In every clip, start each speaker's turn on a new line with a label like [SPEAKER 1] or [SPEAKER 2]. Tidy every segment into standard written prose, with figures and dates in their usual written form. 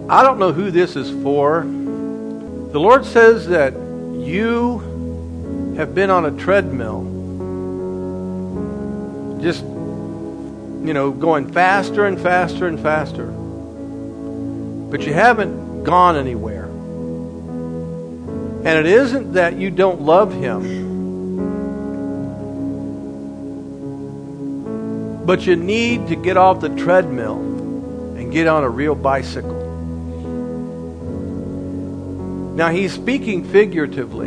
[SPEAKER 1] I don't know who this is for. The Lord says that you have been on a treadmill, just, going faster and faster and faster. But you haven't gone anywhere. And it isn't that you don't love Him, but you need to get off the treadmill and get on a real bicycle. Now, He's speaking figuratively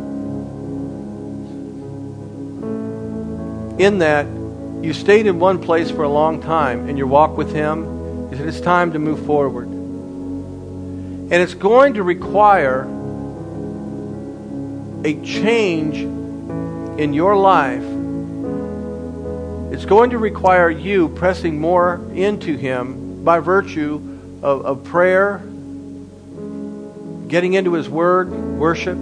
[SPEAKER 1] in that you stayed in one place for a long time and you walk with Him. He said it's time to move forward. And it's going to require a change in your life. It's going to require you pressing more into Him by virtue of prayer, getting into His Word, worship.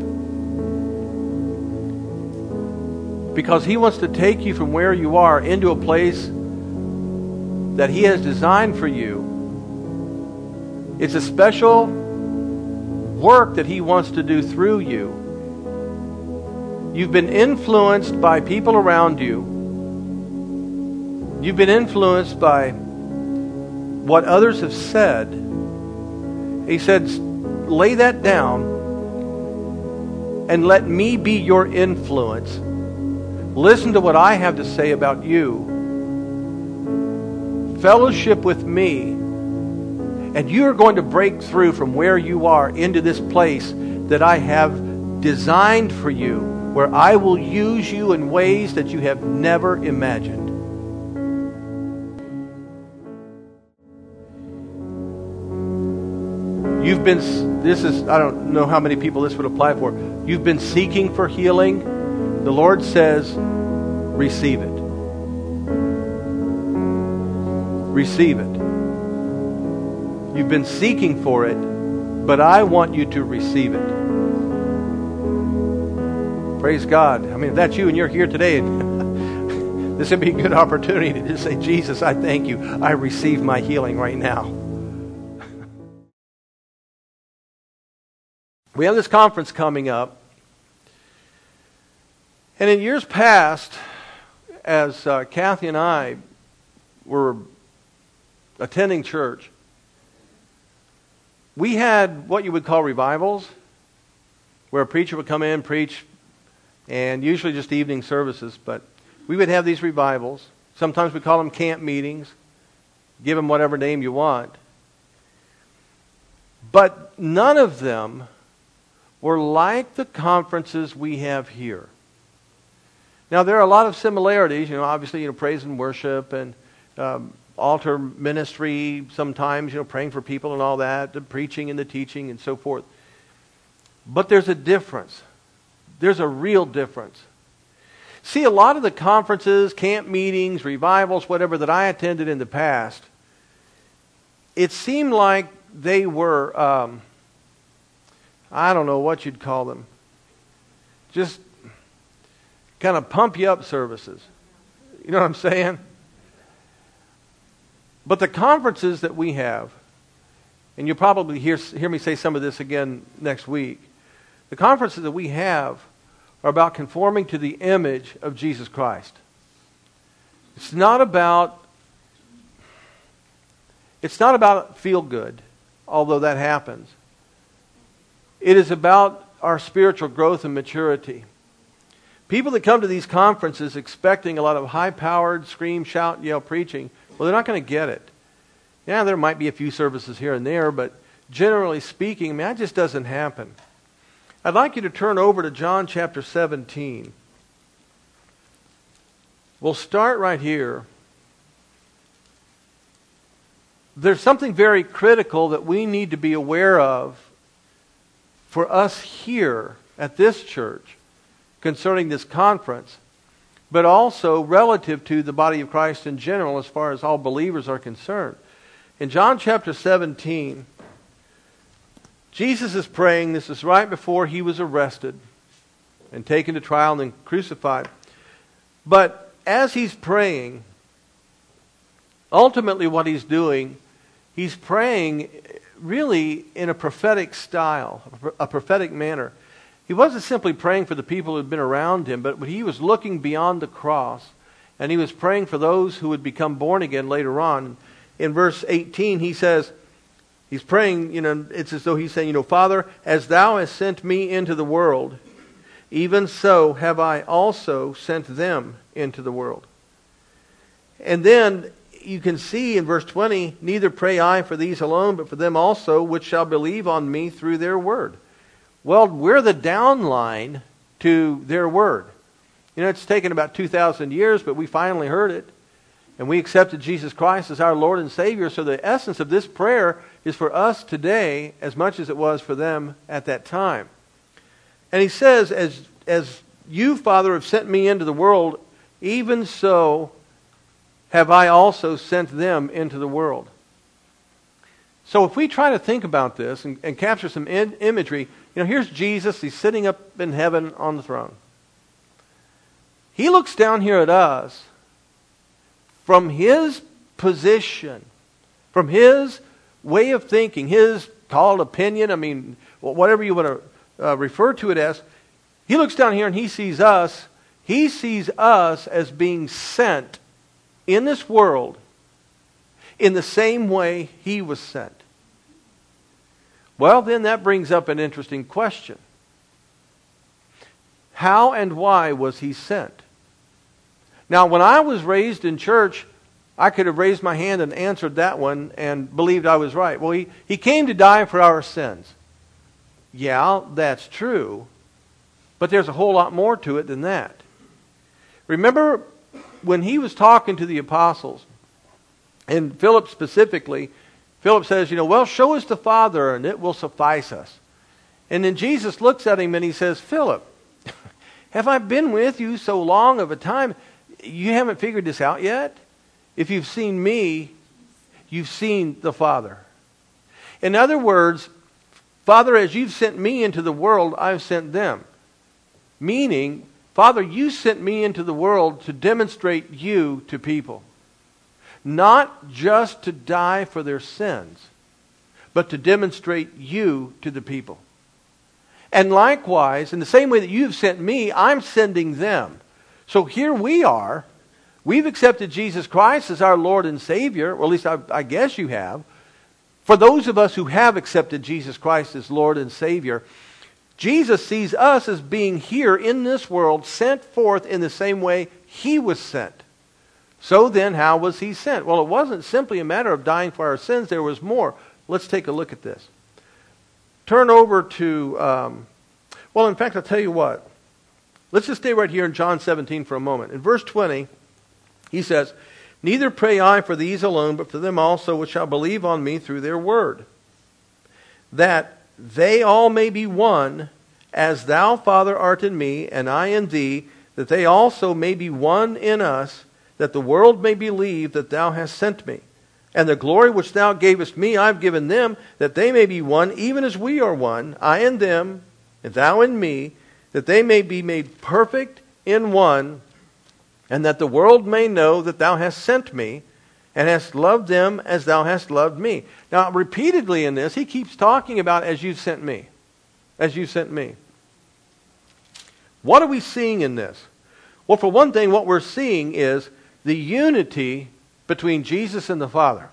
[SPEAKER 1] Because He wants to take you from where you are into a place that He has designed for you. It's a special work that He wants to do through you. You've been influenced by people around you. You've been influenced by what others have said. He said, lay that down and let me be your influence. Listen to what I have to say about you. Fellowship with me. And you are going to break through from where you are into this place that I have designed for you, where I will use you in ways that you have never imagined. I don't know how many people this would apply for. You've been seeking for healing. The Lord says, receive it. Receive it. You've been seeking for it, but I want you to receive it. Praise God. I mean, if that's you and you're here today, this would be a good opportunity to just say, Jesus, I thank you. I receive my healing right now. We have this conference coming up. And in years past, as Kathy and I were attending church, we had what you would call revivals, where a preacher would come in, preach, and usually just evening services. But we would have these revivals. Sometimes we call them camp meetings. Give them whatever name you want. But none of them were like the conferences we have here. Now, there are a lot of similarities, obviously, praise and worship and altar ministry sometimes, praying for people and all that, the preaching and the teaching and so forth. But there's a difference. There's a real difference. See, a lot of the conferences, camp meetings, revivals, whatever that I attended in the past, it seemed like they were, I don't know what you'd call them, just kind of pump you up services. You know what I'm saying? But the conferences that we have, and you'll probably hear me say some of this again next week, the conferences that we have are about conforming to the image of Jesus Christ. It's not about feel good, although that happens. It is about our spiritual growth and maturity. People that come to these conferences expecting a lot of high-powered, scream, shout, yell preaching, well, they're not going to get it. Yeah, there might be a few services here and there, but generally speaking, that just doesn't happen. I'd like you to turn over to John chapter 17. We'll start right here. There's something very critical that we need to be aware of for us here at this church concerning this conference, but also relative to the body of Christ in general as far as all believers are concerned. In John chapter 17, Jesus is praying. This is right before He was arrested and taken to trial and then crucified. But as He's praying, ultimately what He's doing he's praying really in a prophetic style, a prophetic manner. He wasn't simply praying for the people who had been around him, but he was looking beyond the cross, and he was praying for those who would become born again later on. In verse 18, he says, he's praying, it's as though he's saying, Father, as thou hast sent me into the world, even so have I also sent them into the world. And then you can see in verse 20, neither pray I for these alone, but for them also which shall believe on me through their word. Well, we're the downline to their word. It's taken about 2,000 years, but we finally heard it. And we accepted Jesus Christ as our Lord and Savior. So the essence of this prayer is for us today as much as it was for them at that time. And he says, as you, Father, have sent me into the world, even so have I also sent them into the world. So if we try to think about this and capture some imagery, here's Jesus. He's sitting up in heaven on the throne. He looks down here at us from his position, from his way of thinking, his called opinion, whatever you want to refer to it as. He looks down here and he sees us. He sees us as being sent in this world in the same way he was sent. Well, then that brings up an interesting question. How and why was he sent? Now, when I was raised in church, I could have raised my hand and answered that one and believed I was right. Well, he came to die for our sins. Yeah, that's true. But there's a whole lot more to it than that. Remember when he was talking to the apostles, and Philip specifically, Philip says, well, show us the Father and it will suffice us. And then Jesus looks at him and he says, Philip, have I been with you so long of a time? You haven't figured this out yet? If you've seen me, you've seen the Father. In other words, Father, as you've sent me into the world, I've sent them. Meaning, Father, you sent me into the world to demonstrate you to people. Not just to die for their sins, but to demonstrate you to the people. And likewise, in the same way that you've sent me, I'm sending them. So here we are. We've accepted Jesus Christ as our Lord and Savior, or at least I guess you have. For those of us who have accepted Jesus Christ as Lord and Savior, Jesus sees us as being here in this world, sent forth in the same way he was sent. So then, how was he sent? Well, it wasn't simply a matter of dying for our sins. There was more. Let's take a look at this. Turn over to, in fact, I'll tell you what. Let's just stay right here in John 17 for a moment. In verse 20, he says, neither pray I for these alone, but for them also which shall believe on me through their word, that they all may be one, as thou, Father, art in me, and I in thee, that they also may be one in us, that the world may believe that thou hast sent me. And the glory which thou gavest me I've given them, that they may be one, even as we are one, I in them, and thou in me, that they may be made perfect in one, and that the world may know that thou hast sent me, and hast loved them as thou hast loved me. Now, repeatedly in this, he keeps talking about as you've sent me. As you sent me. What are we seeing in this? Well, for one thing, what we're seeing is the unity between Jesus and the Father.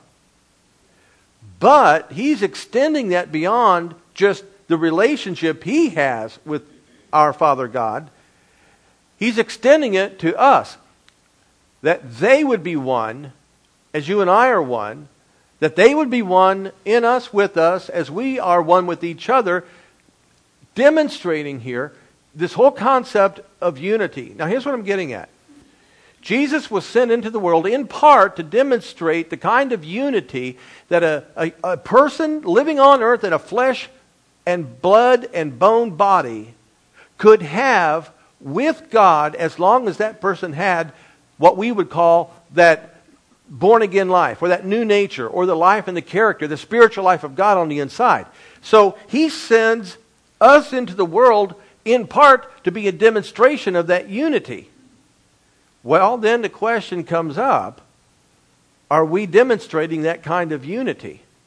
[SPEAKER 1] But he's extending that beyond just the relationship he has with our Father God. He's extending it to us. That they would be one, as you and I are one. That they would be one in us, with us, as we are one with each other. Demonstrating here this whole concept of unity. Now here's what I'm getting at. Jesus was sent into the world in part to demonstrate the kind of unity that a person living on earth in a flesh and blood and bone body could have with God, as long as that person had what we would call that born again life, or that new nature, or the life and the character, the spiritual life of God on the inside. So he sends us into the world in part to be a demonstration of that unity. Well, then the question comes up, are we demonstrating that kind of unity?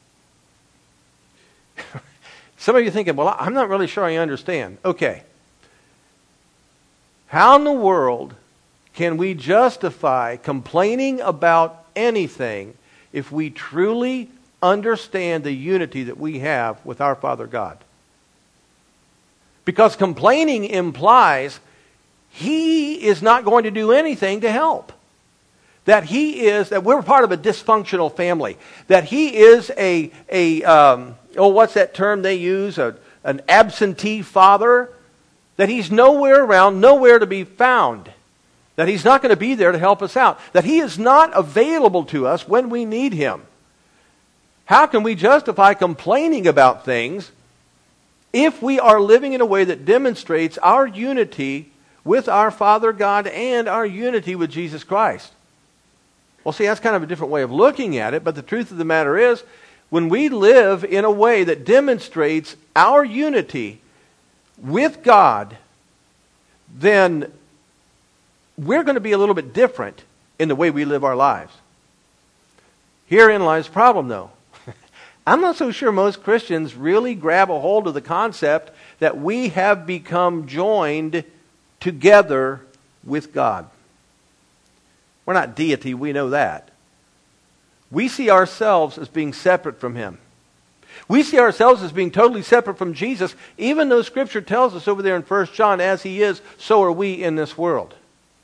[SPEAKER 1] Some of you are thinking, well, I'm not really sure I understand. Okay. How in the world can we justify complaining about anything if we truly understand the unity that we have with our Father God? Because complaining implies He is not going to do anything to help. That we're part of a dysfunctional family. That He is what's that term they use? An absentee father. That He's nowhere around, nowhere to be found. That He's not going to be there to help us out. That He is not available to us when we need Him. How can we justify complaining about things if we are living in a way that demonstrates our unity with our Father God and our unity with Jesus Christ? Well, see, that's kind of a different way of looking at it, but the truth of the matter is, when we live in a way that demonstrates our unity with God, then we're going to be a little bit different in the way we live our lives. Herein lies the problem, though. I'm not so sure most Christians really grab a hold of the concept that we have become joined together with God. We're not deity, we know that. We see ourselves as being separate from Him. We see ourselves as being totally separate from Jesus, even though Scripture tells us over there in 1 John, as He is, so are we in this world.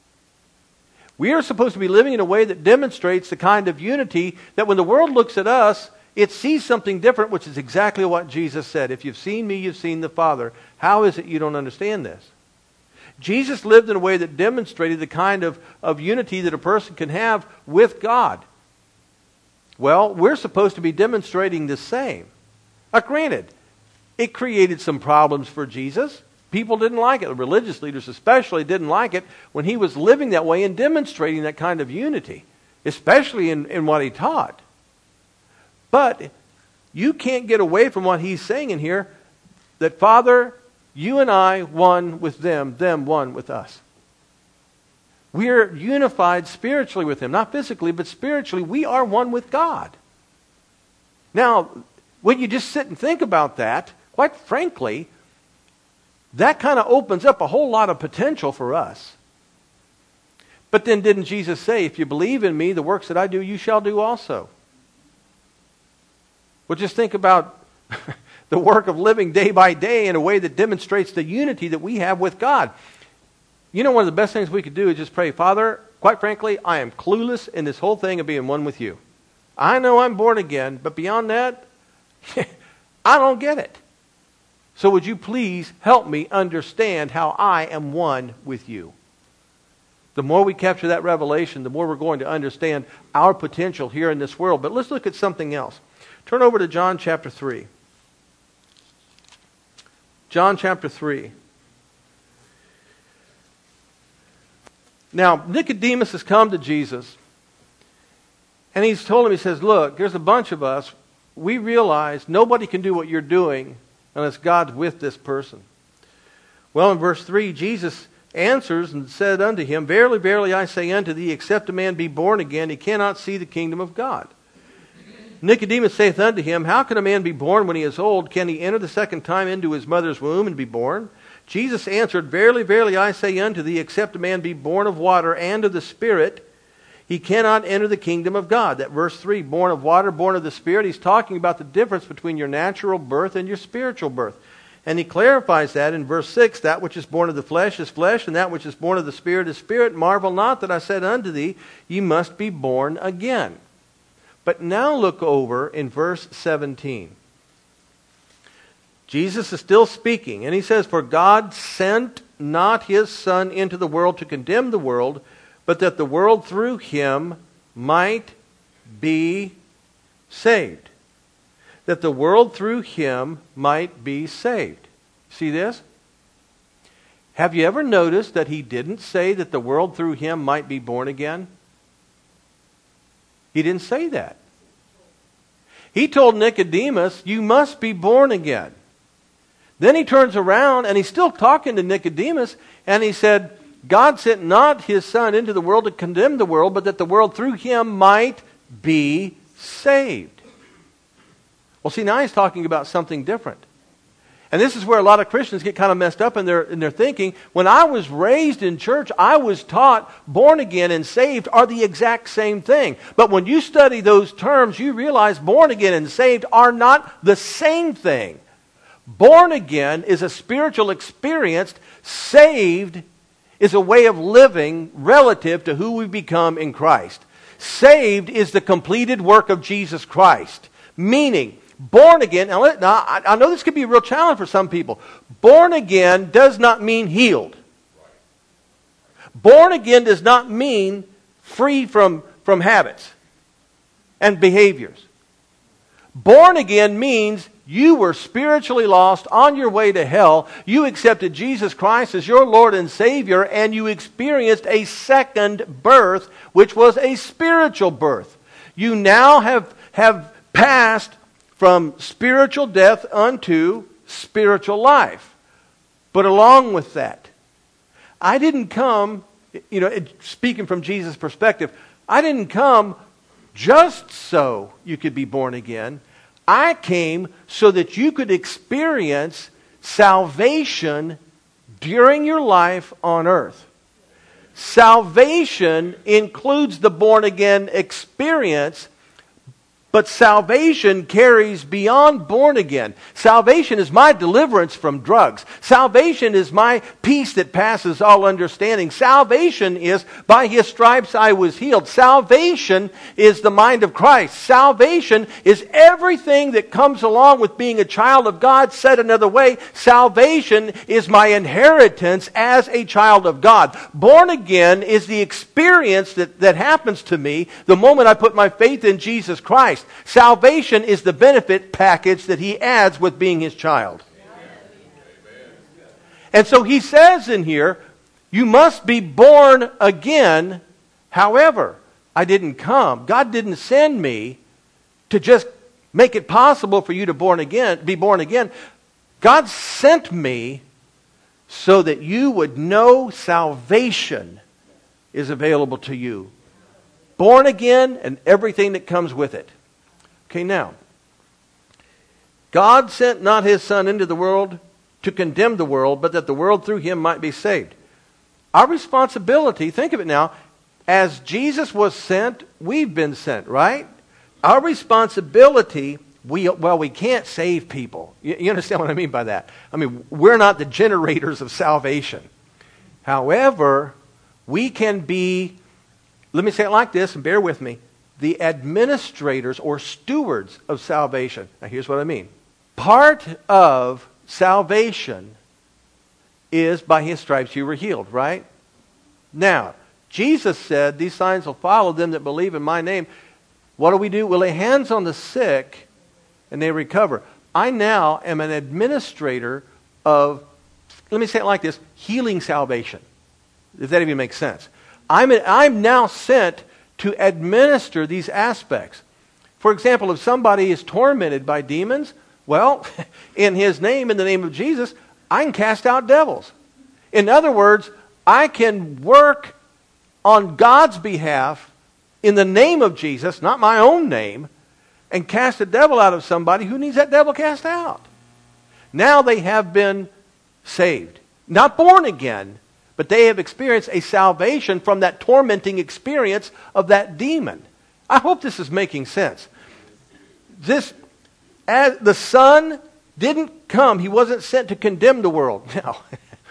[SPEAKER 1] We are supposed to be living in a way that demonstrates the kind of unity that when the world looks at us, it sees something different, which is exactly what Jesus said. If you've seen me, you've seen the Father. How is it you don't understand this? Jesus lived in a way that demonstrated the kind of unity that a person can have with God. Well, we're supposed to be demonstrating the same. Now, granted, it created some problems for Jesus. People didn't like it. The religious leaders especially didn't like it when He was living that way and demonstrating that kind of unity, especially in what He taught. But you can't get away from what He's saying in here, that Father, you and I one with them one with us. We're unified spiritually with Him. Not physically, but spiritually. We are one with God. Now, when you just sit and think about that, quite frankly, that kind of opens up a whole lot of potential for us. But then didn't Jesus say, if you believe in me, the works that I do, you shall do also? Well, just think about the work of living day by day in a way that demonstrates the unity that we have with God. You know, one of the best things we could do is just pray, Father, quite frankly, I am clueless in this whole thing of being one with you. I know I'm born again, but beyond that, I don't get it. So would you please help me understand how I am one with you? The more we capture that revelation, the more we're going to understand our potential here in this world. But let's look at something else. Turn over to John chapter 3. John chapter 3. Now, Nicodemus has come to Jesus, and he's told him, he says, look, there's a bunch of us. We realize nobody can do what you're doing unless God's with this person. Well, in verse 3, Jesus answers and said unto him, Verily, verily, I say unto thee, except a man be born again, he cannot see the kingdom of God. Nicodemus saith unto him, How can a man be born when he is old? Can he enter the second time into his mother's womb and be born? Jesus answered, Verily, verily, I say unto thee, except a man be born of water and of the Spirit, he cannot enter the kingdom of God. That verse 3, born of water, born of the Spirit, he's talking about the difference between your natural birth and your spiritual birth. And he clarifies that in verse 6, That which is born of the flesh is flesh, and that which is born of the Spirit is spirit. Marvel not that I said unto thee, Ye must be born again. But now look over in verse 17. Jesus is still speaking, and he says, For God sent not his Son into the world to condemn the world, but that the world through him might be saved. That the world through him might be saved. See this? Have you ever noticed that he didn't say that the world through him might be born again? He didn't say that. He told Nicodemus, you must be born again. Then he turns around and he's still talking to Nicodemus, and he said, God sent not his Son into the world to condemn the world, but that the world through him might be saved. Well, see, now he's talking about something different. And this is where a lot of Christians get kind of messed up in their thinking. When I was raised in church, I was taught born again and saved are the exact same thing. But when you study those terms, you realize born again and saved are not the same thing. Born again is a spiritual experience. Saved is a way of living relative to who we become in Christ. Saved is the completed work of Jesus Christ. Meaning, born again, now I know this could be a real challenge for some people. Born again does not mean healed. Born again does not mean free from habits and behaviors. Born again means you were spiritually lost on your way to hell. You accepted Jesus Christ as your Lord and Savior, and you experienced a second birth, which was a spiritual birth. You now have passed from spiritual death unto spiritual life. But along with that, I didn't come, speaking from Jesus' perspective, I didn't come just so you could be born again. I came so that you could experience salvation during your life on earth. Salvation includes the born again experience, but salvation carries beyond born again. Salvation is my deliverance from drugs. Salvation is my peace that passes all understanding. Salvation is by His stripes I was healed. Salvation is the mind of Christ. Salvation is everything that comes along with being a child of God. Said another way, salvation is my inheritance as a child of God. Born again is the experience that happens to me the moment I put my faith in Jesus Christ. Salvation is the benefit package that He adds with being His child. And so He says in here, you must be born again. However, I didn't come. God didn't send me to just make it possible for you to be born again. God sent me so that you would know salvation is available to you. Born again and everything that comes with it. Okay, now, God sent not His Son into the world to condemn the world, but that the world through Him might be saved. Our responsibility, think of it now, as Jesus was sent, we've been sent, right? Our responsibility, we can't save people. You understand what I mean by that? I mean, we're not the generators of salvation. However, we can be, let me say it like this, and bear with me, the administrators or stewards of salvation. Now here's what I mean. Part of salvation is by His stripes you were healed, right? Now, Jesus said, these signs will follow them that believe in my name. What do? We lay hands on the sick and they recover. I now am an administrator of, let me say it like this, healing salvation. If that even makes sense. I'm now sent to administer these aspects. For example, if somebody is tormented by demons, well, in His name, in the name of Jesus, I can cast out devils. In other words, I can work on God's behalf in the name of Jesus, not my own name, and cast a devil out of somebody who needs that devil cast out. Now they have been saved. Not born again, but they have experienced a salvation from that tormenting experience of that demon. I hope this is making sense. The Son didn't come. He wasn't sent to condemn the world. Now,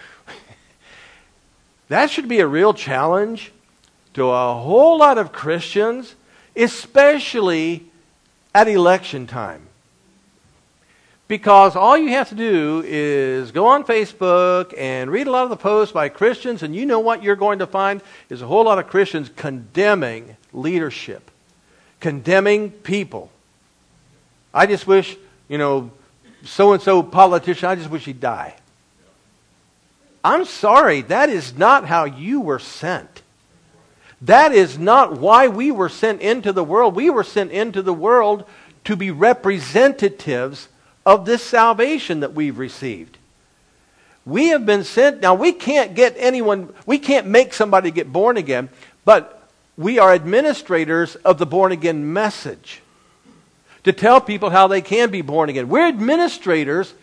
[SPEAKER 1] that should be a real challenge to a whole lot of Christians, especially at election time. Because all you have to do is go on Facebook and read a lot of the posts by Christians, and you know what you're going to find is a whole lot of Christians condemning leadership, condemning people. I just wish, so-and-so politician, I just wish he'd die. I'm sorry, that is not how you were sent. That is not why we were sent into the world. We were sent into the world to be representatives of this salvation that we've received. We have been sent. Now, we can't make somebody get born again, but we are administrators of the born again message to tell people how they can be born again. We're administrators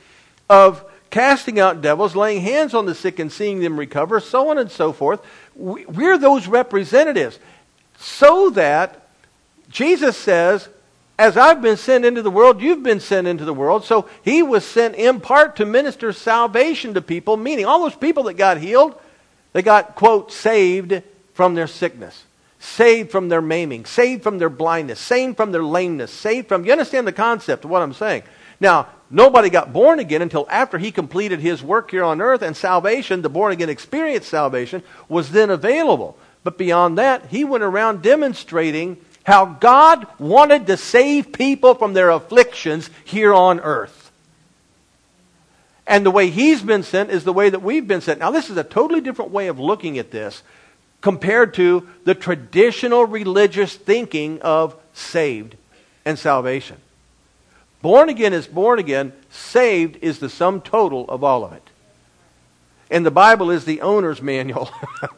[SPEAKER 1] of casting out devils, laying hands on the sick and seeing them recover, so on and so forth. We're those representatives. So that Jesus says, as I've been sent into the world, you've been sent into the world. So he was sent in part to minister salvation to people, meaning all those people that got healed, they got, quote, saved from their sickness, saved from their maiming, saved from their blindness, saved from their lameness, saved from... You understand the concept of what I'm saying? Now, nobody got born again until after he completed his work here on earth, and salvation, the born-again experience salvation, was then available. But beyond that, he went around demonstrating how God wanted to save people from their afflictions here on earth. And the way he's been sent is the way that we've been sent. Now, this is a totally different way of looking at this compared to the traditional religious thinking of saved and salvation. Born again is born again. Saved is the sum total of all of it. And the Bible is the owner's manual.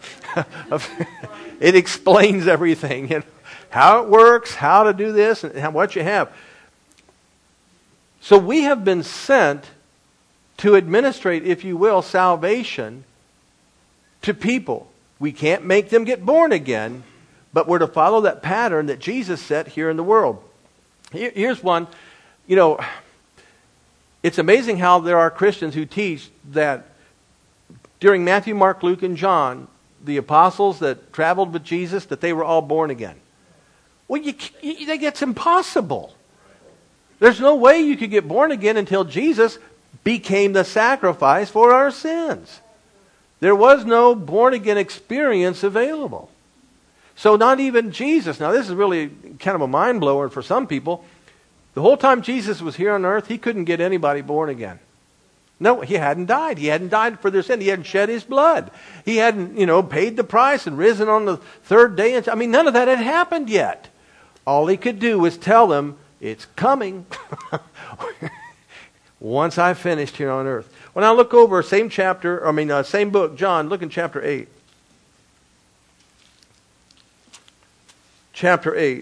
[SPEAKER 1] It explains everything. You know, how it works, how to do this, and what you have. So we have been sent to administrate, if you will, salvation to people. We can't make them get born again, but we're to follow that pattern that Jesus set here in the world. Here's one. You know, it's amazing how there are Christians who teach that during Matthew, Mark, Luke, and John, the apostles that traveled with Jesus, that they were all born again. Well, that's impossible. There's no way you could get born again until Jesus became the sacrifice for our sins. There was no born-again experience available. So not even Jesus. Now, this is really kind of a mind-blower for some people. The whole time Jesus was here on earth, he couldn't get anybody born again. No, he hadn't died. He hadn't died for their sin. He hadn't shed his blood. He hadn't, paid the price and risen on the third day. I mean, none of that had happened yet. All he could do was tell them, it's coming. Once I've finished here on earth. Well, now look over same book, John. Look in chapter 8. Chapter 8.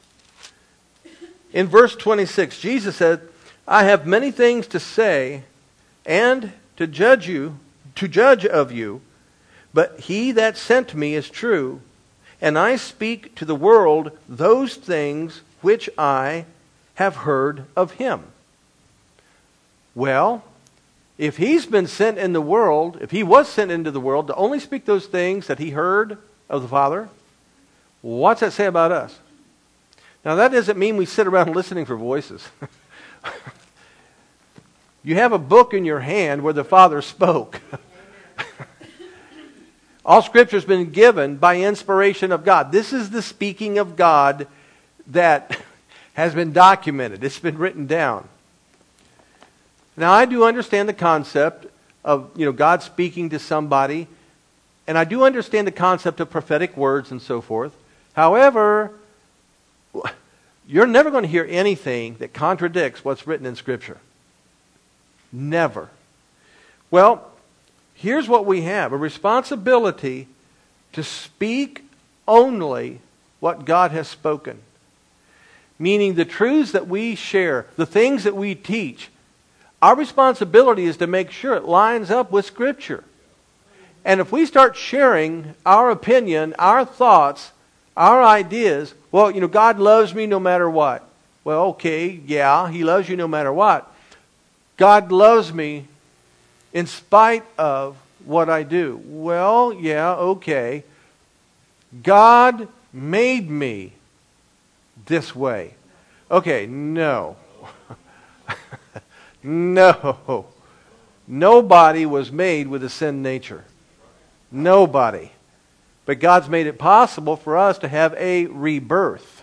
[SPEAKER 1] In verse 26, Jesus said, I have many things to say and to judge of you, but he that sent me is true, and I speak to the world those things which I have heard of him. Well, if he's been sent in the world, if he was sent into the world to only speak those things that he heard of the Father, what's that say about us? Now, that doesn't mean we sit around listening for voices. You have a book in your hand where the Father spoke. All Scripture has been given by inspiration of God. This is the speaking of God that has been documented. It's been written down. Now, I do understand the concept of God speaking to somebody, and I do understand the concept of prophetic words and so forth. However, you're never going to hear anything that contradicts what's written in Scripture. Never. Well, here's what we have. A responsibility to speak only what God has spoken. Meaning the truths that we share, the things that we teach, our responsibility is to make sure it lines up with Scripture. And if we start sharing our opinion, our thoughts, our ideas, well, God loves me no matter what. Well, okay, yeah, He loves you no matter what. God loves me in spite of what I do. Well, yeah, okay. God made me this way. Okay, no. No. Nobody was made with a sin nature. Nobody. But God's made it possible for us to have a rebirth.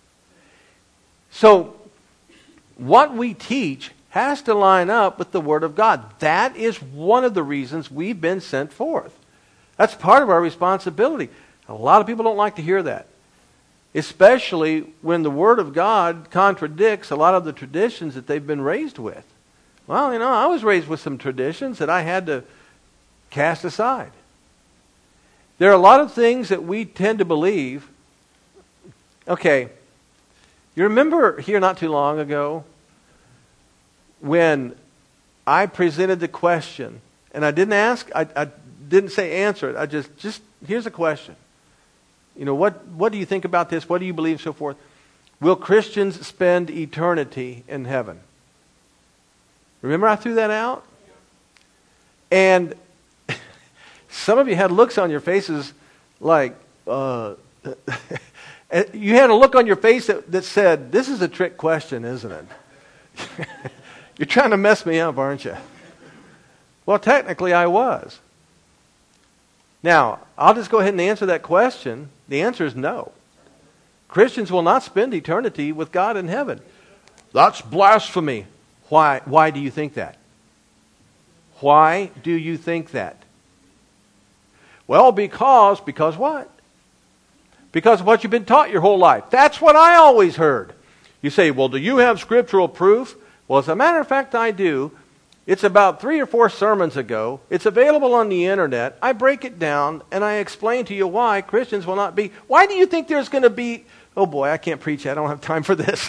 [SPEAKER 1] So, what we teach has to line up with the Word of God. That is one of the reasons we've been sent forth. That's part of our responsibility. A lot of people don't like to hear that. Especially when the Word of God contradicts a lot of the traditions that they've been raised with. Well, I was raised with some traditions that I had to cast aside. There are a lot of things that we tend to believe. Okay, you remember here not too long ago when I presented the question. And I didn't ask, I didn't say answer it. I just here's a question. What do you think about this? What do you believe, so forth? Will Christians spend eternity in heaven? Remember I threw that out? And some of you had looks on your faces like, you had a look on your face that said, this is a trick question, isn't it? You're trying to mess me up, aren't you? Well, technically I was. Now, I'll just go ahead and answer that question. The answer is no. Christians will not spend eternity with God in heaven. That's blasphemy. Why do you think that? Why do you think that? Well, because what? Because of what you've been taught your whole life. That's what I always heard. You say, well, do you have scriptural proof? Well, as a matter of fact, I do. It's about 3 or 4 sermons ago. It's available on the internet. I break it down and I explain to you why Christians will not be. Why do you think there's going to be... Oh boy, I can't preach. I don't have time for this.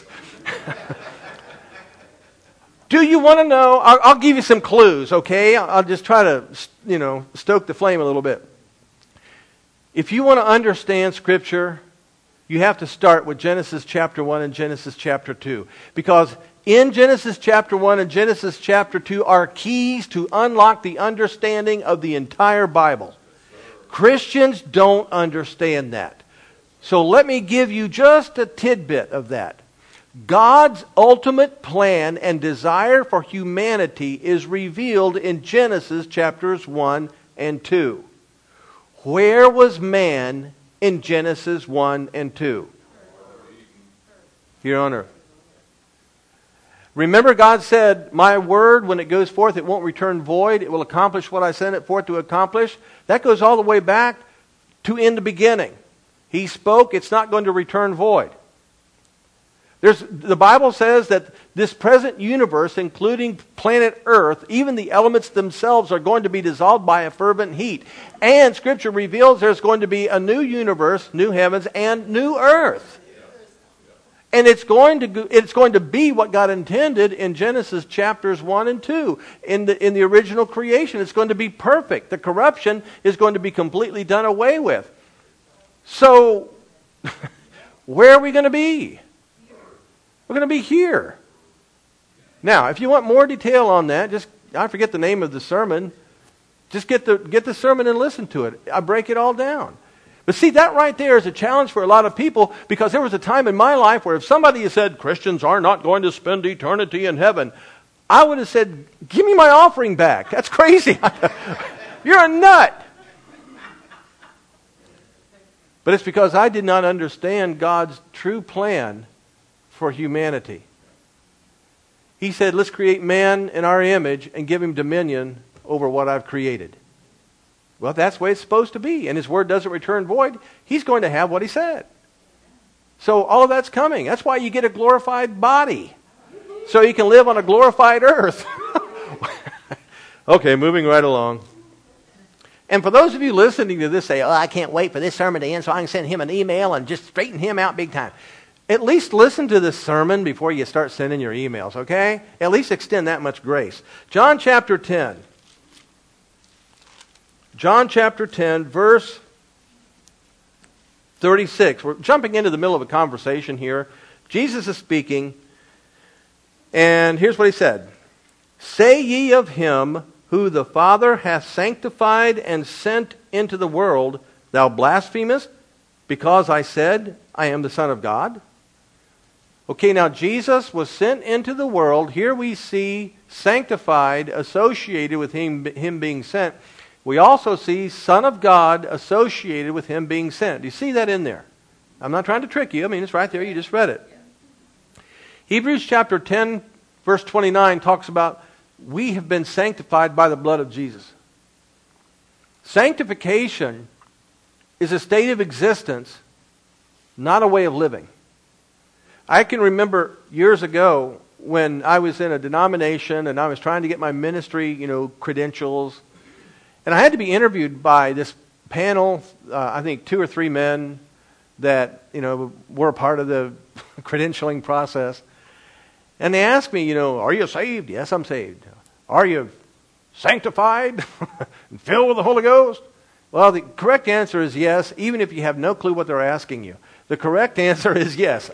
[SPEAKER 1] Do you want to know? I'll give you some clues, okay? I'll just try to, stoke the flame a little bit. If you want to understand Scripture, you have to start with Genesis chapter 1 and Genesis chapter 2. Because in Genesis chapter 1 and Genesis chapter 2 are keys to unlock the understanding of the entire Bible. Christians don't understand that. So let me give you just a tidbit of that. God's ultimate plan and desire for humanity is revealed in Genesis chapters 1 and 2. Where was man in Genesis 1 and 2? Here on earth. Remember, God said, my word, when it goes forth, it won't return void. It will accomplish what I sent it forth to accomplish. That goes all the way back to in the beginning. He spoke, it's not going to return void. The Bible says that this present universe, including planet Earth, even the elements themselves are going to be dissolved by a fervent heat. And Scripture reveals there's going to be a new universe, new heavens, and new earth. And it's going to be what God intended in Genesis chapters 1 and 2. In the original creation, it's going to be perfect. The corruption is going to be completely done away with. So, where are we going to be? We're going to be here. Now, if you want more detail on that, I forget the name of the sermon. Just get the sermon and listen to it. I break it all down. But see, that right there is a challenge for a lot of people, because there was a time in my life where if somebody said, Christians are not going to spend eternity in heaven, I would have said, give me my offering back. That's crazy. You're a nut. But it's because I did not understand God's true plan for humanity. He said, let's create man in our image and give him dominion over what I've created. Well, that's the way it's supposed to be. And his word doesn't return void. He's going to have what he said. So all of that's coming. That's why you get a glorified body. So you can live on a glorified earth. Okay, moving right along. And for those of you listening to this say, oh, I can't wait for this sermon to end so I can send him an email and just straighten him out big time. At least listen to this sermon before you start sending your emails, okay? At least extend that much grace. John chapter 10. John chapter 10, verse 36. We're jumping into the middle of a conversation here. Jesus is speaking, and here's what he said. Say ye of him who the Father hath sanctified and sent into the world, thou blasphemest, because I said, I am the Son of God? Okay, now Jesus was sent into the world. Here we see sanctified associated with him being sent. We also see Son of God associated with him being sent. Do you see that in there? I'm not trying to trick you. I mean, it's right there. You just read it. Hebrews chapter 10, verse 29 talks about we have been sanctified by the blood of Jesus. Sanctification is a state of existence, not a way of living. I can remember years ago when I was in a denomination and I was trying to get my ministry, credentials. And I had to be interviewed by this panel, I think 2 or 3 men that, were a part of the credentialing process. And they asked me, are you saved? Yes, I'm saved. Are you sanctified and filled with the Holy Ghost? Well, the correct answer is yes, even if you have no clue what they're asking you. The correct answer is yes.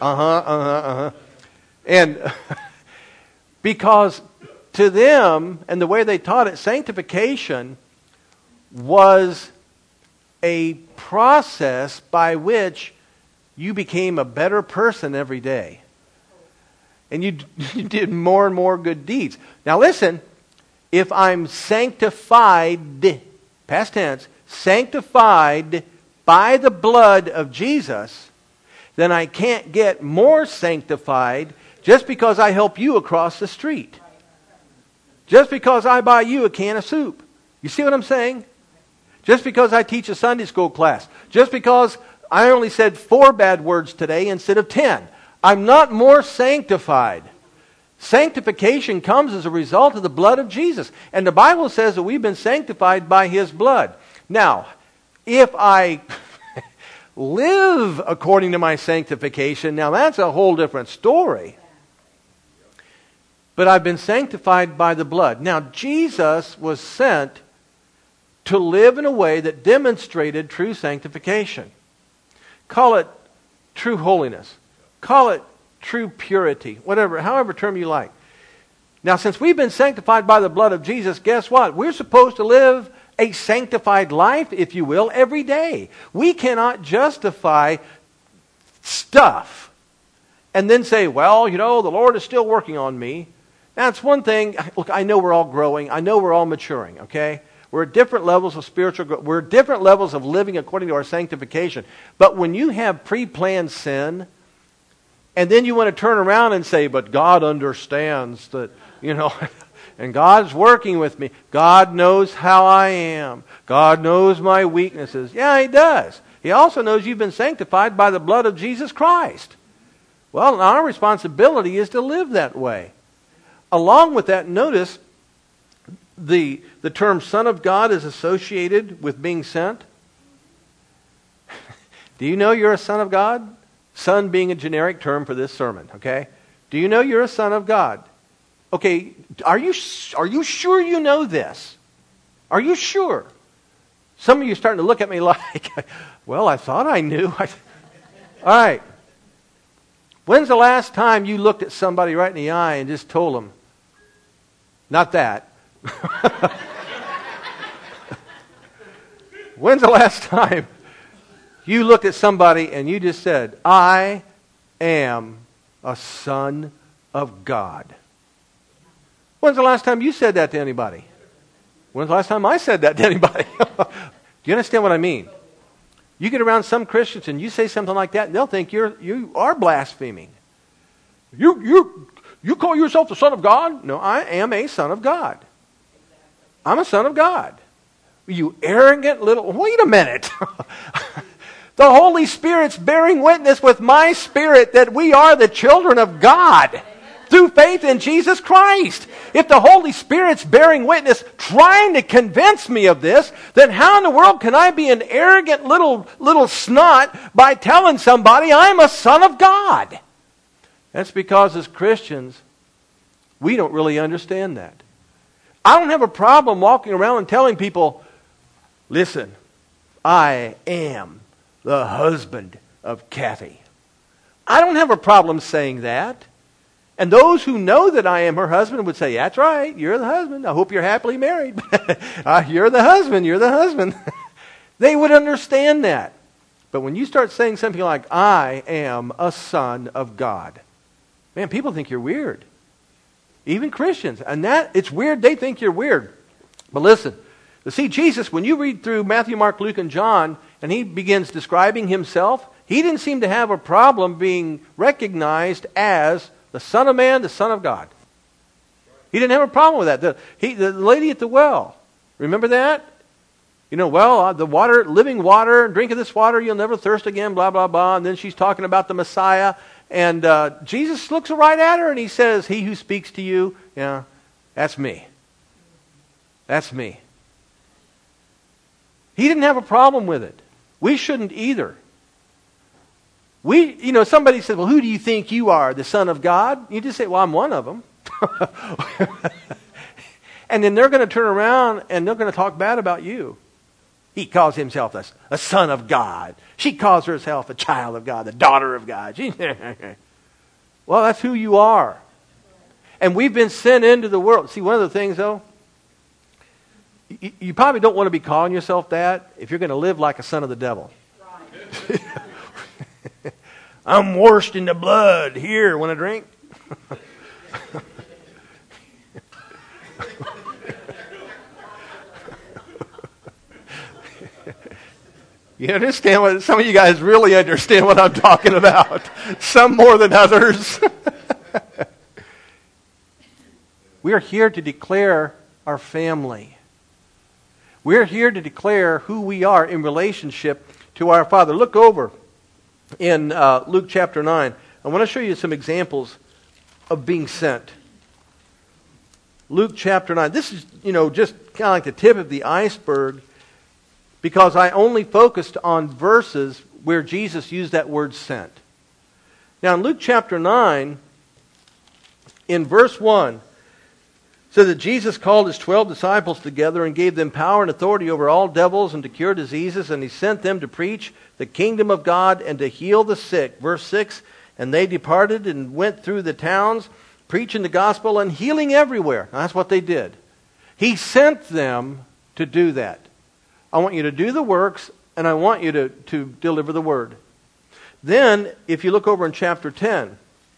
[SPEAKER 1] And because to them, and the way they taught it, sanctification was a process by which you became a better person every day. And you did more and more good deeds. Now listen, if I'm sanctified, past tense, sanctified by the blood of Jesus, then I can't get more sanctified just because I help you across the street. Just because I buy you a can of soup. You see what I'm saying? Just because I teach a Sunday school class. Just because I only said 4 bad words today instead of 10. I'm not more sanctified. Sanctification comes as a result of the blood of Jesus. And the Bible says that we've been sanctified by His blood. Now, if I live according to my sanctification, now that's a whole different story. But I've been sanctified by the blood. Now, Jesus was sent to live in a way that demonstrated true sanctification. Call it true holiness. Call it true purity. Whatever, however term you like. Now, since we've been sanctified by the blood of Jesus, guess what? We're supposed to live a sanctified life, if you will, every day. We cannot justify stuff and then say, well, you know, the Lord is still working on me. That's one thing. Look, I know we're all growing. I know we're all maturing, okay? We're at different levels of spiritual growth. We're at different levels of living according to our sanctification. But when you have pre-planned sin, and then you want to turn around and say, but God understands that, you know, and God's working with me. God knows how I am. God knows my weaknesses. Yeah, He does. He also knows you've been sanctified by the blood of Jesus Christ. Well, our responsibility is to live that way. Along with that, notice the term Son of God is associated with being sent. Do you know you're a son of God? Son being a generic term for this sermon, okay? Do you know you're a son of God? Okay, are you sure you know this? Are you sure? Some of you are starting to look at me like, well, I thought I knew. All right. When's the last time you looked at somebody right in the eye and just told them, not that. When's the last time you looked at somebody and you just said, I am a son of God? When's the last time you said that to anybody? When's the last time I said that to anybody? Do you understand what I mean? You get around some Christians and you say something like that and they'll think you are blaspheming. You call yourself the Son of God? No, I am a son of God. I'm a son of God. You arrogant little... Wait a minute. The Holy Spirit's bearing witness with my spirit that we are the children of God through faith in Jesus Christ. If the Holy Spirit's bearing witness, trying to convince me of this, then how in the world can I be an arrogant little snot by telling somebody I'm a son of God? That's because as Christians, we don't really understand that. I don't have a problem walking around and telling people, listen, I am the husband of Kathy. I don't have a problem saying that. And those who know that I am her husband would say, that's right, you're the husband. I hope you're happily married. You're the husband, you're the husband. They would understand that. But when you start saying something like, I am a son of God, man, people think you're weird. Even Christians. And that, it's weird, they think you're weird. But listen, you see, Jesus, when you read through Matthew, Mark, Luke, and John, and He begins describing Himself, He didn't seem to have a problem being recognized as the Son of Man, the Son of God. He didn't have a problem with that. The lady at the well, remember that? You know, well, the water, living water, drink of this water, you'll never thirst again, blah, blah, blah. And then she's talking about the Messiah. And Jesus looks right at her and He says, he who speaks to you, yeah, that's me. That's me. He didn't have a problem with it. We shouldn't either. Somebody says, well, who do you think you are, the Son of God? You just say, well, I'm one of them. And then they're going to turn around and they're going to talk bad about you. He calls himself a son of God. She calls herself a child of God, a daughter of God. Well, that's who you are. And we've been sent into the world. See, one of the things, though, you probably don't want to be calling yourself that if you're going to live like a son of the devil. Right. I'm washed in the blood. Here, want a drink? You understand what, some of you guys really understand what I'm talking about. Some more than others. We're here to declare our family. We're here to declare who we are in relationship to our Father. Look over in Luke chapter 9. I want to show you some examples of being sent. Luke chapter 9. This is, just kind of like the tip of the iceberg, because I only focused on verses where Jesus used that word sent. Now in Luke chapter 9, in verse 1, so that Jesus called his 12 disciples together and gave them power and authority over all devils and to cure diseases, and he sent them to preach the kingdom of God and to heal the sick. Verse 6, and they departed and went through the towns, preaching the gospel and healing everywhere. Now, that's what they did. He sent them to do that. I want you to do the works, and I want you to deliver the word. Then, if you look over in chapter 10,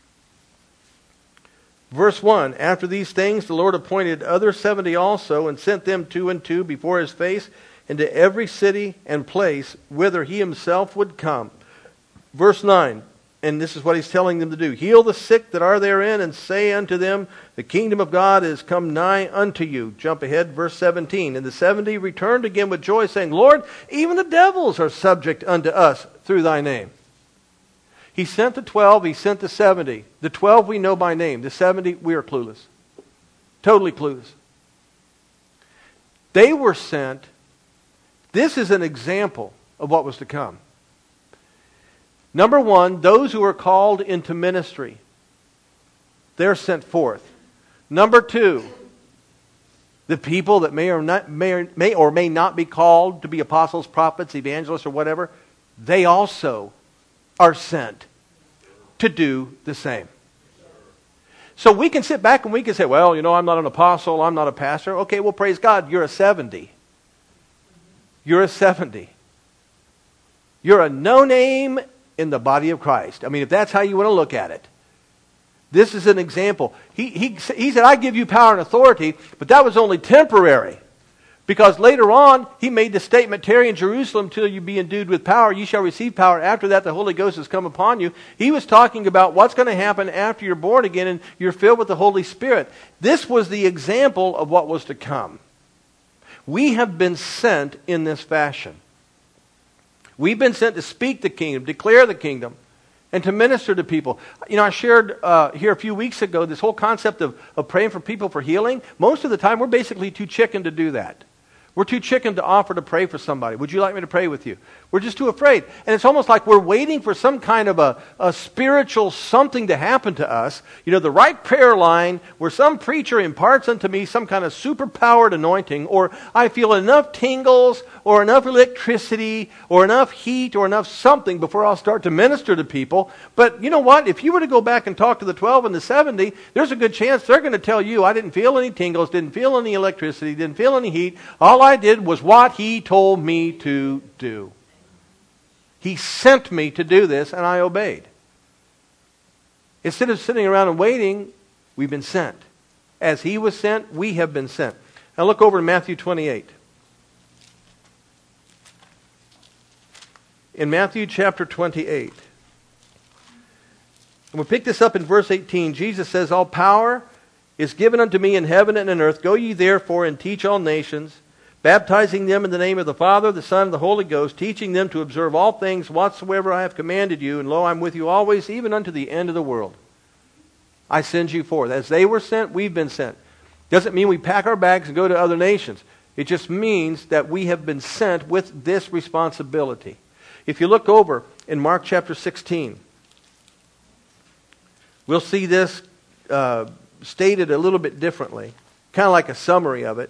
[SPEAKER 1] verse 1, after these things the Lord appointed other 70 also, and sent them 2 and 2 before his face into every city and place whither he himself would come. Verse 9, and this is what he's telling them to do. Heal the sick that are therein, and say unto them, the kingdom of God is come nigh unto you. Jump ahead, verse 17. And the 70 returned again with joy, saying, Lord, even the devils are subject unto us through thy name. He sent the 12, he sent the 70. The 12 we know by name. The 70, we are clueless. Totally clueless. They were sent. This is an example of what was to come. Number one, those who are called into ministry, they're sent forth. Number two, the people that may or may not be called to be apostles, prophets, evangelists, or whatever, they also are sent to do the same. So we can sit back and we can say, well, I'm not an apostle, I'm not a pastor. Okay, well, praise God, you're a 70. You're a 70. You're a no-name in the body of Christ. I mean, if that's how you want to look at it. This is an example. He said, I give you power and authority, but that was only temporary. Because later on, he made the statement, tarry in Jerusalem till you be endued with power. You shall receive power. After that, the Holy Ghost has come upon you. He was talking about what's going to happen after you're born again and you're filled with the Holy Spirit. This was the example of what was to come. We have been sent in this fashion. We've been sent to speak the kingdom, declare the kingdom, and to minister to people. I shared here a few weeks ago this whole concept of praying for people for healing. Most of the time, we're basically too chicken to do that. We're too chicken to offer to pray for somebody. Would you like me to pray with you? We're just too afraid. And it's almost like we're waiting for some kind of a spiritual something to happen to us. The right prayer line where some preacher imparts unto me some kind of superpowered anointing, or I feel enough tingles or enough electricity or enough heat or enough something before I'll start to minister to people. But you know what? If you were to go back and talk to the 12 and the 70, there's a good chance they're going to tell you, I didn't feel any tingles, didn't feel any electricity, didn't feel any heat. All I did was what he told me to do. He sent me to do this, and I obeyed. Instead of sitting around and waiting, we've been sent. As he was sent, we have been sent. Now look over in Matthew 28. In Matthew chapter 28. And we'll pick this up in verse 18. Jesus says, all power is given unto me in heaven and in earth. Go ye therefore and teach all nations, baptizing them in the name of the Father, the Son, and the Holy Ghost, teaching them to observe all things whatsoever I have commanded you. And lo, I'm with you always, even unto the end of the world. I send you forth. As they were sent, we've been sent. Doesn't mean we pack our bags and go to other nations. It just means that we have been sent with this responsibility. If you look over in Mark chapter 16, we'll see this stated a little bit differently. kind of like a summary of it.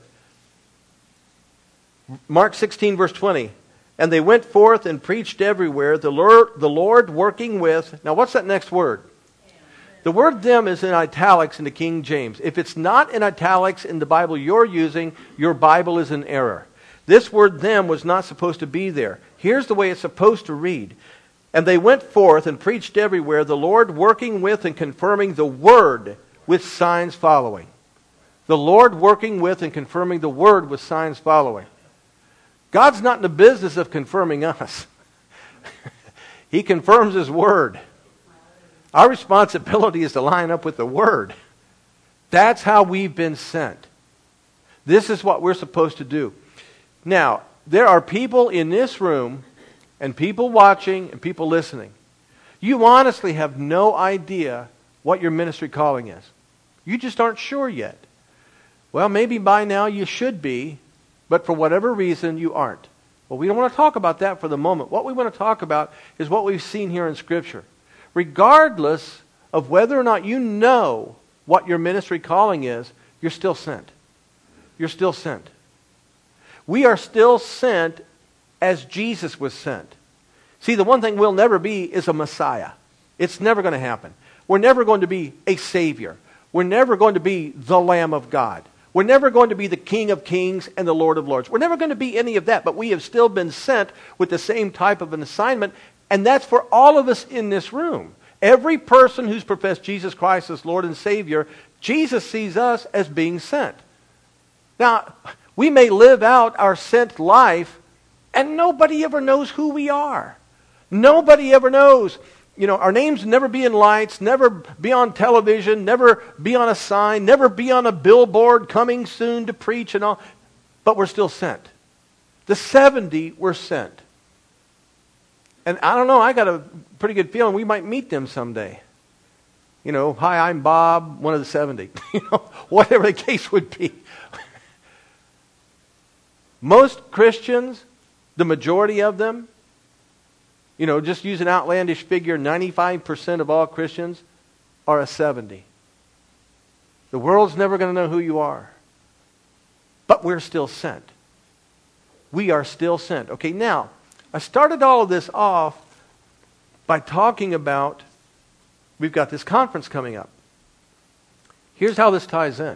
[SPEAKER 1] Mark 16, verse 20. And they went forth and preached everywhere, the Lord working with... Now, what's that next word? The word them is in italics in the King James. If it's not in italics in the Bible you're using, your Bible is in error. This word them was not supposed to be there. Here's the way it's supposed to read. And they went forth and preached everywhere, the Lord working with and confirming the word with signs following. The Lord working with and confirming the word with signs following. God's not in the business of confirming us. He confirms His word. Our responsibility is to line up with the word. That's how we've been sent. This is what we're supposed to do. Now, there are people in this room and people watching and people listening. You honestly have no idea what your ministry calling is. You just aren't sure yet. Well, maybe by now you should be, but for whatever reason you aren't. Well, we don't want to talk about that for the moment. What we want to talk about is what we've seen here in Scripture. Regardless of whether or not you know what your ministry calling is, you're still sent. You're still sent. We are still sent as Jesus was sent. See, the one thing we'll never be is a Messiah. It's never going to happen. We're never going to be a Savior. We're never going to be the Lamb of God. We're never going to be the King of Kings and the Lord of Lords. We're never going to be any of that, but we have still been sent with the same type of an assignment, and that's for all of us in this room. Every person who's professed Jesus Christ as Lord and Savior, Jesus sees us as being sent. Now, we may live out our sent life, and nobody ever knows who we are. Nobody ever knows. You know, our names never be in lights, never be on television, never be on a sign, never be on a billboard coming soon to preach and all. But we're still sent. The 70 were sent. And I don't know, I got a pretty good feeling we might meet them someday. You know, hi, I'm Bob, one of the 70. You know, whatever the case would be. Most Christians, the majority of them, you know, just use an outlandish figure, 95% of all Christians are a 70. The world's never going to know who you are. But we're still sent. We are still sent. Okay, now, I started all of this off by talking about, we've got this conference coming up. Here's how this ties in.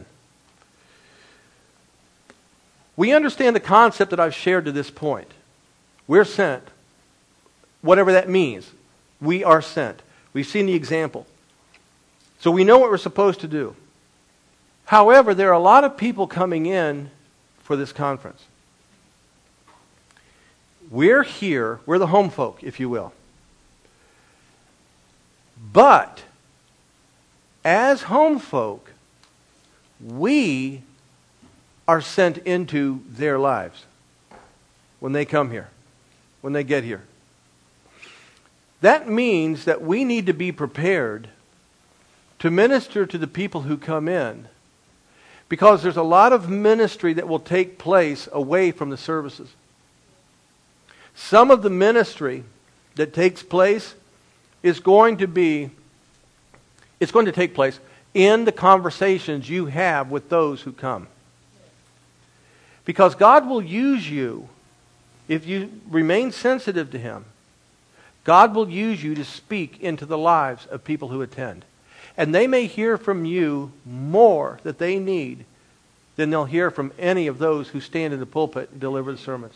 [SPEAKER 1] We understand the concept that I've shared to this point. We're sent. Whatever that means. We are sent. We've seen the example. So we know what we're supposed to do. However, there are a lot of people coming in for this conference. We're here. We're the home folk, if you will. But, as home folk, we are sent into their lives when they come here, when they get here. That means that we need to be prepared to minister to the people who come in, because there's a lot of ministry that will take place away from the services. Some of the ministry that takes place is going to take place in the conversations you have with those who come. Because God will use you, if you remain sensitive to Him, God will use you to speak into the lives of people who attend. And they may hear from you more that they need than they'll hear from any of those who stand in the pulpit and deliver the sermons.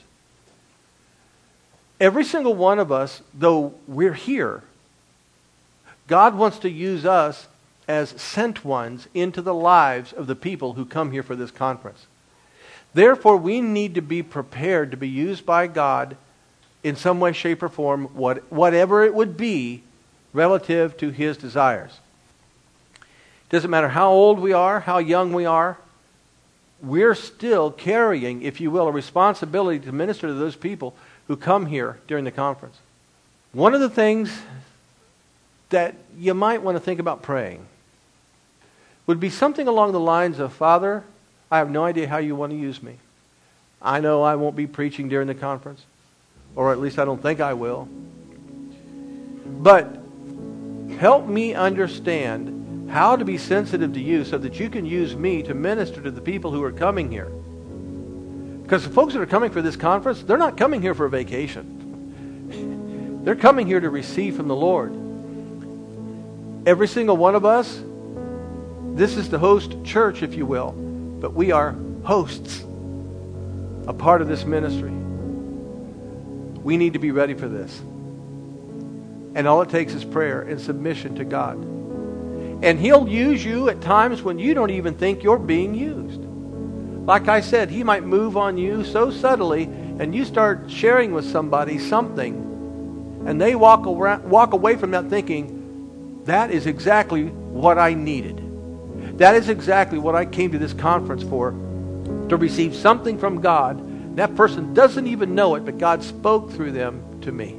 [SPEAKER 1] Every single one of us, though we're here, God wants to use us as sent ones into the lives of the people who come here for this conference. Therefore, we need to be prepared to be used by God in some way, shape, or form, whatever it would be, relative to His desires. Doesn't matter how old we are, how young we are, we're still carrying, if you will, a responsibility to minister to those people who come here during the conference. One of the things that you might want to think about praying would be something along the lines of, Father, I have no idea how you want to use me. I know I won't be preaching during the conference, or at least I don't think I will. But help me understand how to be sensitive to you so that you can use me to minister to the people who are coming here. Because the folks that are coming for this conference, they're not coming here for a vacation. They're coming here to receive from the Lord. Every single one of us, this is the host church, if you will, but we are hosts, a part of this ministry. We need to be ready for this. And all it takes is prayer and submission to God. And He'll use you at times when you don't even think you're being used. Like I said, He might move on you so subtly, and you start sharing with somebody something, and they walk away from that thinking, that is exactly what I needed. That is exactly what I came to this conference for, to receive something from God. That person doesn't even know it, but God spoke through them to me.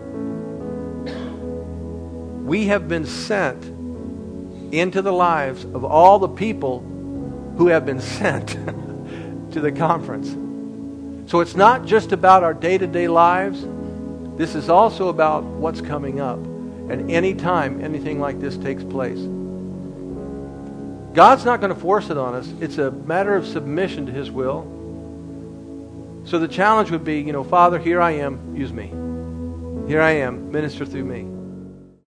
[SPEAKER 1] We have been sent into the lives of all the people who have been sent to the conference. So it's not just about our day-to-day lives. This is also about what's coming up. And any time anything like this takes place, God's not going to force it on us. It's a matter of submission to His will. So the challenge would be, Father, here I am, use me. Here I am, minister through me.